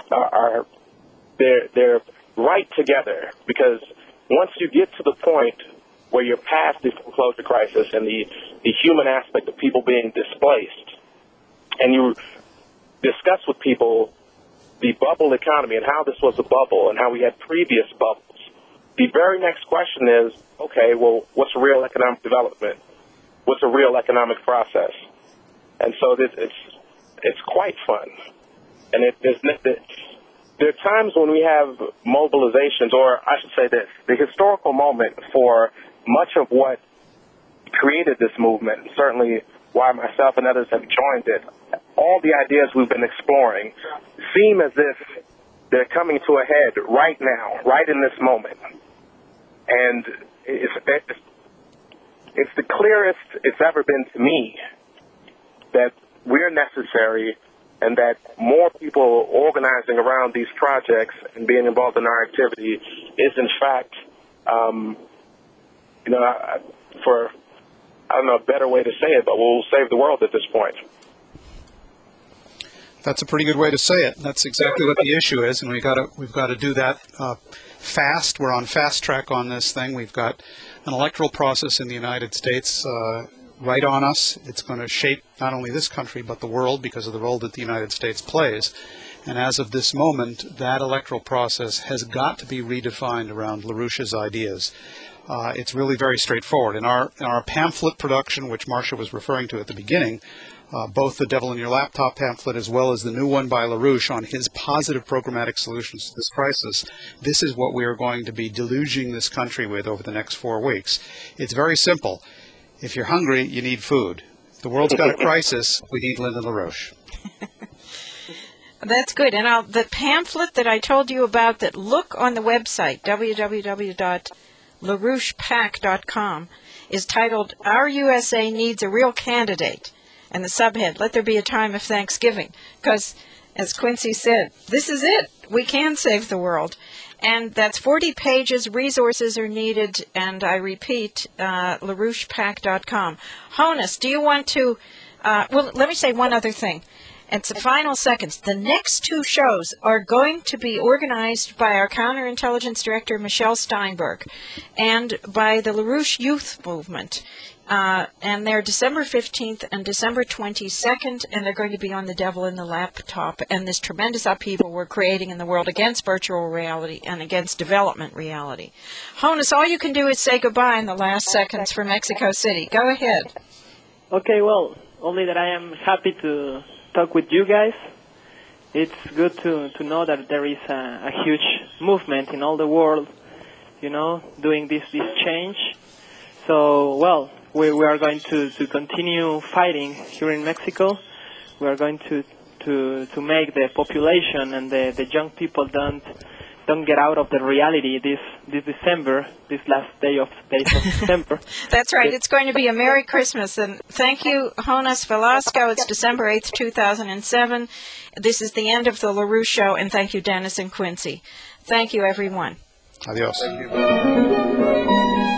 they're right together, because once you get to the point where you're past the foreclosure crisis and the human aspect of people being displaced, and you discuss with people the bubble economy and how this was a bubble and how we had previous bubbles, the very next question is, okay, well, what's real economic development? What's a real economic process? And so it's quite fun. And there are times when we have mobilizations, or I should say this, the historical moment for much of what created this movement, certainly why myself and others have joined it, all the ideas we've been exploring seem as if they're coming to a head right now, right in this moment. And it's the clearest it's ever been to me that we're necessary, and that more people organizing around these projects and being involved in our activity is, in fact, for, I don't know, a better way to say it, but we'll save the world at this point. That's a pretty good way to say it. That's exactly what the issue is, and we've got to do that fast. We're on fast track on this thing. We've got an electoral process in the United States right on us. It's going to shape not only this country but the world because of the role that the United States plays. And as of this moment, that electoral process has got to be redefined around LaRouche's ideas. It's really very straightforward. In our pamphlet production, which Marcia was referring to at the beginning, both the Devil in Your Laptop pamphlet as well as the new one by LaRouche on his positive programmatic solutions to this crisis, this is what we are going to be deluging this country with over the next 4 weeks. It's very simple. If you're hungry, you need food. If the world's got a crisis, we need Lyndon LaRouche. That's good. And the pamphlet that I told you about, that look on the website, www.larouchepac.com, is titled Our USA Needs a Real Candidate. And the subhead, Let There Be a Time of Thanksgiving. Because, as Quincy said, this is it. We can save the world. And that's 40 pages. Resources are needed. And I repeat, LaRouchePAC.com. Jonas, do you want to, well, let me say one other thing. It's the final seconds. The next two shows are going to be organized by our counterintelligence director, Michelle Steinberg, and by the LaRouche Youth Movement. And they're December 15th and December 22nd, and they're going to be on the devil in the laptop and this tremendous upheaval we're creating in the world against virtual reality and against development reality. Jonas, all you can do is say goodbye in the last seconds for Mexico City. Go ahead. Okay, well, only that I am happy to talk with you guys. It's good to know that there is a huge movement in all the world, you know, doing this change. So, well, we are going to continue fighting here in Mexico. We are going to make the population and the young people don't get out of the reality this December, this last days of December. That's right. It's going to be a Merry Christmas. And thank you, Jonas Velasco. It's December 8th, 2007. This is the end of the LaRouche Show. And thank you, Dennis and Quincy. Thank you, everyone. Adios. Thank you.